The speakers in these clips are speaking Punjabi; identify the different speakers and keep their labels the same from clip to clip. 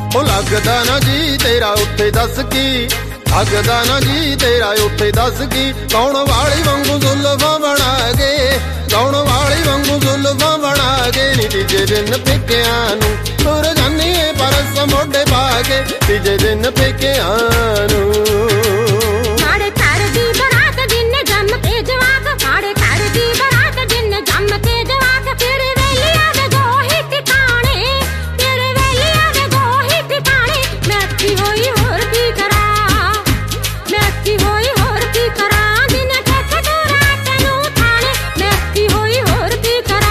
Speaker 1: ਉਹ ਲੱਗਦਾ ਨਾ ਜੀ ਤੇਰਾ ਉੱਥੇ ਦੱਸ ਕੀ, ਲੱਗਦਾ ਨਾ ਜੀ ਤੇਰਾ ਉੱਥੇ ਦੱਸ ਕੀ। ਗਾਉਣ ਵਾਲੀ ਵਾਂਗੂ ਜ਼ੁਲਫਾਂ ਬਣਾ ਕੇ, ਗਾਉਣ ਵਾਲੀ ਵਾਂਗੂ ਜ਼ੁਲਫਾਂ ਬਣਾ ਕੇ ਨੀ ਤੀਜੇ ਦਿਨ ਪੇਕਿਆਂ ਨੂੰ ਤੁਰ ਜਾਨੀ ਏ ਪਰਸ ਮੋਢੇ ਪਾ ਕੇ, ਤੀਜੇ ਦਿਨ ਪੇਕਿਆਂ ਨੂੰ।
Speaker 2: ਮਾੜੇ ਘਰ ਦੀ ਬਰਾਤ ਜਿੰਨੇ ਜੰਮ ਕੇ ਜਵਾਕ, ਮਾੜੇ ਘਰ ਦੀ ਬਰਾਤ ਜਿੰਨੇ ਜੰਮ ਕੇ ਜਵਾਕ। ਤੇਰੇ ਵੇਲੀਆਂ ਦੇ ਗੋਹੇ ਟਿਕਾਣੇ, ਤੇਰੇ ਵੇਲੀਆਂ ਦੇ ਗੋਹੇ ਟਿਕਾਣੇ। ਮੈਂ ਅੱਕੀ ਹੋਈ ਹੋਰ ਕੀ ਕਰਾਂ, ਮੈਂ ਅੱਕੀ ਹੋਈ ਹੋਰ ਕੀ ਕਰਾਂ। ਦਿਨ ਠੇਕੇ ਤੋਂ ਰਾਤ ਨੂੰ ਥਾਣੇ, ਮੈਂ ਅੱਕੀ ਹੋਈ ਹੋਰ ਕੀ ਕਰਾਂ।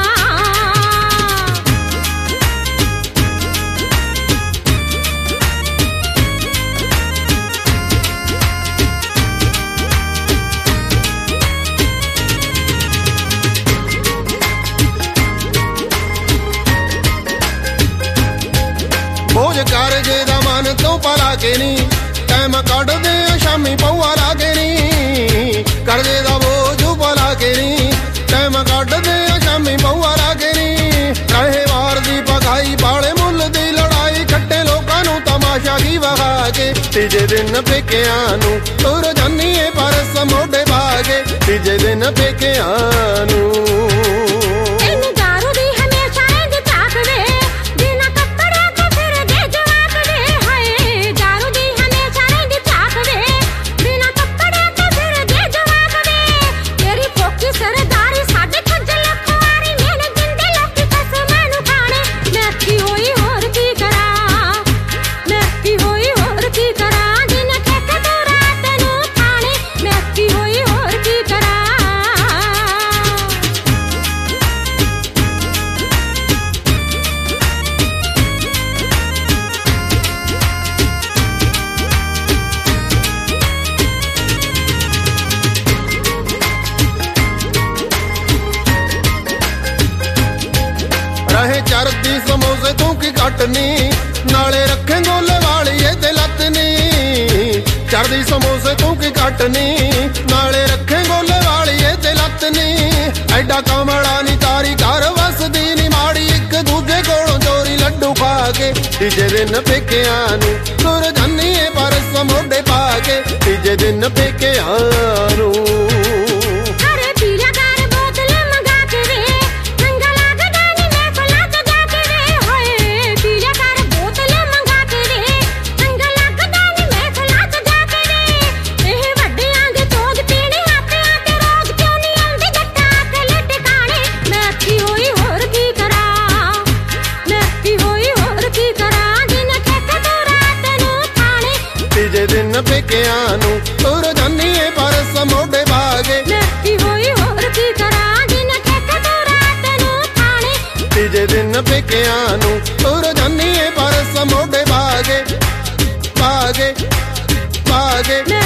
Speaker 1: ਬੋਝ ਕਰ ਜੇ ਦਾ ਮਨ ਤੋਂ ਪਲਾ ਕੇ ਨੀ, ਟਾਈਮ ਕੱਢਦੇ ਆ ਸ਼ਾਮੀ ਪਊਆ ਲਾ ਕੇ ਨੀ। ਕਰਜ਼ੇ ਦਾ ਬੋਝ ਪਲਾ ਕੇ ਨੀ, ਟਾਈਮ ਕੱਢਦੇ ਆ ਸ਼ਾਮੀ ਪਊਆ ਲਾ ਕੇ ਨੀ। ਕਹੇ ਵਾਰ ਦੀ ਪਕਾਈ ਬਾਲੇ ਮੁੱਲ ਦੀ ਲੜਾਈ, ਖੱਟੇ ਲੋਕਾਂ ਨੂੰ ਤਮਾਸ਼ਾ ਕੀ ਵਹਾ ਕੇ ਤੀਜੇ ਦਿਨ ਪੇਕਿਆਂ ਨੂੰ ਤੁਰ ਜਾਨੀ ਏ ਪਰਸ ਮੋਢੇ ਪਾ ਕੇ, ਤੀਜੇ ਦਿਨ ਪੇਕਿਆਂ ਨੂੰ। ਰਹੇ ਚਰਦੀ ਸਮੋਸੇ ਤੂੰ ਕੀ ਕੱਟਨੀ, ਨਾਲੇ ਰੱਖੇ ਗੋਲੇ ਵਾਲੀ ਇਹ ਤੇ ਲੱਤ ਨੀ। ਚਰਦੀ ਸਮੋਸੇ ਤੂੰ ਕੀ ਕੱਟਨੀ, ਨਾਲੇ ਰੱਖੇ ਗੋਲੇ ਵਾਲੀ ਇਹ ਤੇ ਲੱਤ ਨੀ। ਐਡਾ ਕਮਲਾ ਨੀ ਤਾਰੀ ਘਰ ਵਸਦੀ ਨੀ ਮਾੜੀ, ਇੱਕ ਦੂਜੇ ਕੋਲੋਂ ਚੋਰੀ ਲੱਡੂ ਖਾ ਕੇ ਤੀਜੇ ਦਿਨ ਪੇਕਿਆਂ ਨੂੰ ਤੁਰ ਜਾਨੀ ਏ ਪਰਸ ਮੋਢੇ ਪਾ ਕੇ, ਤੀਜੇ ਦਿਨ ਪੇਕਿਆਂ ਨੂੰ। ਤੀਜੇ ਦਿਨ ਪੇਕਿਆਂ ਨੂੰ ਤੁਰ ਜਾਨੀ ਏ ਪਰਸ ਮੋਢੇ ਪਾ ਕੇ,
Speaker 2: ਮੈਂ ਅੱਕੀ ਹੋਈ ਹੋਰ ਕੀ ਕਰਾਂ। ਦਿਨ ਠੇਕੇ ਤੋਂ ਰਾਤ ਨੂੰ ਥਾਣੇ,
Speaker 1: ਤੀਜੇ ਦਿਨ ਪੇਕਿਆਂ ਨੂੰ ਤੁਰ ਜਾਨੀ ਏ ਪਰਸ ਮੋਢੇ ਪਾ ਕੇ, ਪਾ ਕੇ, ਪਾ ਕੇ।